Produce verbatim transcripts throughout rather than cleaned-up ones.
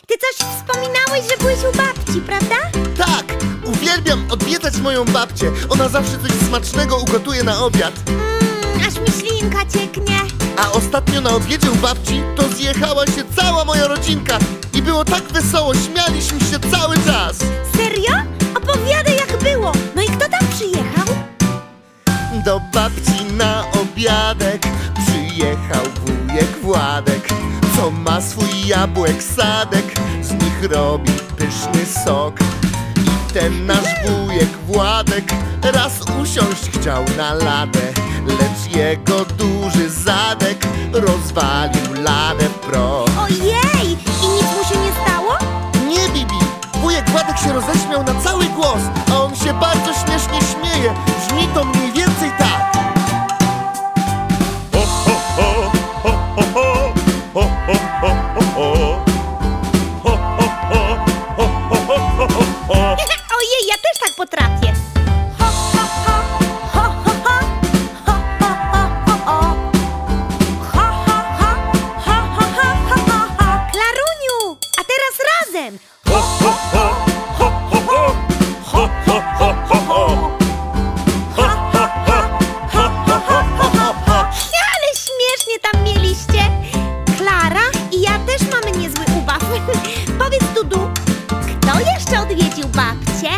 ty coś wspominałeś, że byłeś u babci, prawda? Tak, uwielbiam odwiedzać moją babcię. Ona zawsze coś smacznego ugotuje na obiad. Mmm, aż mi ślinka cieknie. A ostatnio na obiedzie u babci to zjechała się cała moja rodzinka. I było tak wesoło, śmialiśmy się cały czas. Serio? Opowiadaj, jak było. No i kto tam przyjechał? Do babci na obiadek przyjechał wujek Władek, co ma swój jabłek sadek, z nich robi pyszny sok. I ten nasz wujek Władek raz usiąść chciał na ladę, lecz jego duży zadek rozwalił ladę w proch. Ojej! I nic mu się nie stało? Nie, Bibi! Wujek Władek się roześmiał na cały głos, a on się bardzo śmiesznie śmieje. Brzmi to mniej więcej tak. Ojej, ja też tak potrafię. Ho, ho, ho, ho, ho, ho, ho, ho, ho, ho. Ho, ho, ho, ho, ho, ho, ho, ho. Klaruniu, a teraz razem. Ho, ho, ho, ho, ho, ho. Ho, ho, ho, ho, ho. Ho, ho, ho, ho, ho, ho, ho, ho. Ale śmiesznie tam mieliście. Klara i ja też mamy niezły ubaw. Powiedz, Dudu, kto jeszcze odwiedził babcię?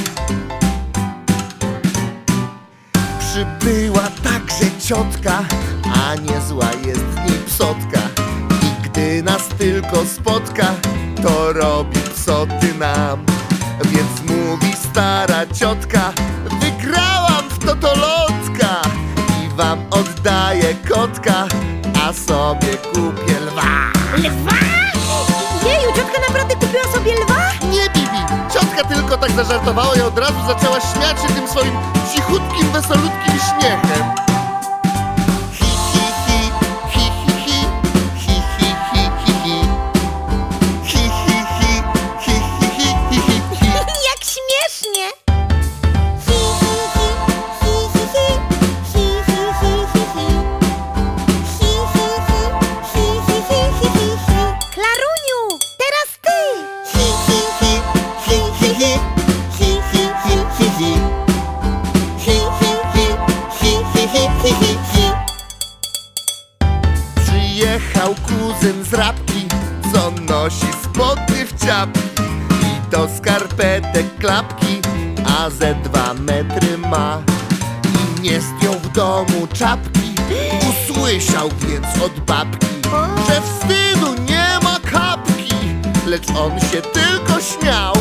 Przybyła także ciotka, a niezła jest w niej psotka. I gdy nas tylko spotka, to robi psoty nam. Więc mówi stara ciotka: wygrałam w totolotka i wam oddaję kotka, a sobie kupię lwa. Lwa? Jeju, ciotka naprawdę kupiła sobie lwa? Nie, Bibi! Ciotka tylko tak zażartowała i od razu zaczęła śmiać się tym swoim cichutkim, wesolutkim śmiechem. Hi, hi, hi, hi, hi, hi, hi, hi, hi, hi, hi. Hi, hi, hi, hi, hi, hi, hi, hi, hi. Jak śmiesznie! Hi, hi, hi, hi, hi, hi, hi, hi, hi, hi, hi. Hi, hi, hi, hi, hi, hi, hi, hi, hi. Klaruniu, teraz ty! Hi, hi, hi, hi, hi, hi, hi, hi, hi, hi, hi. Hi, hi, hi, hi, hi, hi, hi, hi, hi. Przyjechał kuzyn z Rabki, co nosi spodnie w ciapki i do skarpetek klapki, a ze dwa metry ma. I nie zdjął w domu czapki, usłyszał więc od babki, że wstydu nie ma kapki, lecz on się tylko śmiał.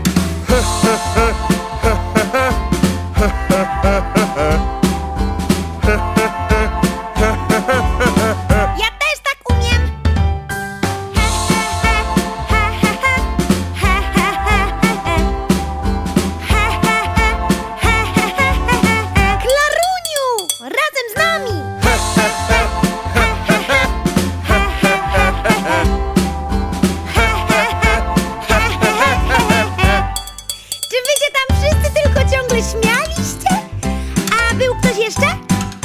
Ja też tak umiem! He, he, he, he, he, he, he, he, he. He, he, he, he, he, he, he, he. Klaruniu! Razem z nami! He, he, he, he, he, he, he, he, he, he. He, he, he, he, he, he, he, he. Czy wy się tam wszyscy tylko ciągle śmialiście? A był ktoś jeszcze?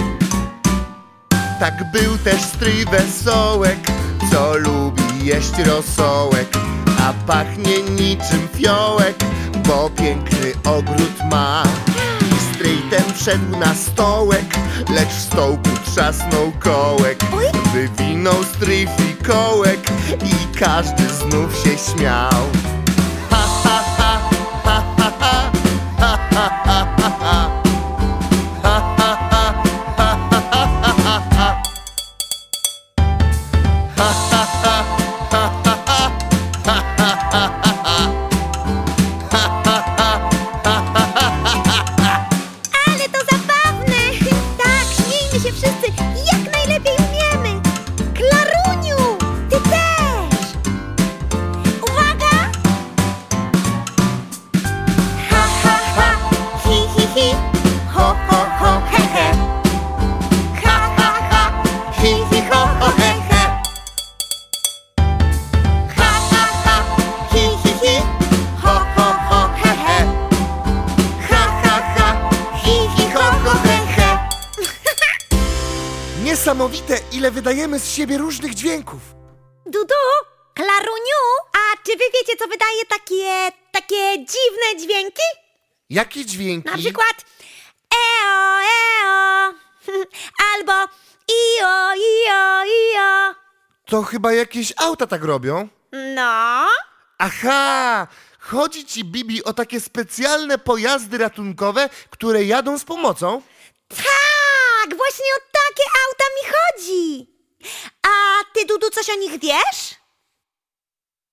Tak był też stryj Wesołek, co lubi jeść rosołek, a pachnie niczym fiołek, bo piękny ogród ma. I stryj ten wszedł na stołek, lecz w stołku trzasnął kołek. Oj. Wywinął stryj fikołek i każdy znów się śmiał. Ha, ha, ha, ha, ha, ha, ha, ha, ha, ha, ha. Ale to zabawne! Tak, śmiejmy się wszyscy jak najlepiej umiemy! Klaruniu, ty też! Uwaga! Ha, ha, ha, hi, hi, hi, ho, ho, ho, he, he. Ha, ha, ha, hi, hi, ho, ho, he, he. Ha, ha, ha, hi, hi, hi, ho, ho, ho, he, he. Ha, ha, ha, hi, hi, ho, ho, he, he. Niesamowite, ile wydajemy z siebie różnych dźwięków. Dudu, Klaruniu, a czy wy wiecie, co wydaje takie, takie dziwne dźwięki? Jakie dźwięki? Na przykład eo, eo, albo io, io, io. To chyba jakieś auta tak robią. No, Aha! Chodzi ci, Bibi, o takie specjalne pojazdy ratunkowe, które jadą z pomocą? tak, właśnie o takie auta mi chodzi. A ty, Dudu, coś o nich wiesz?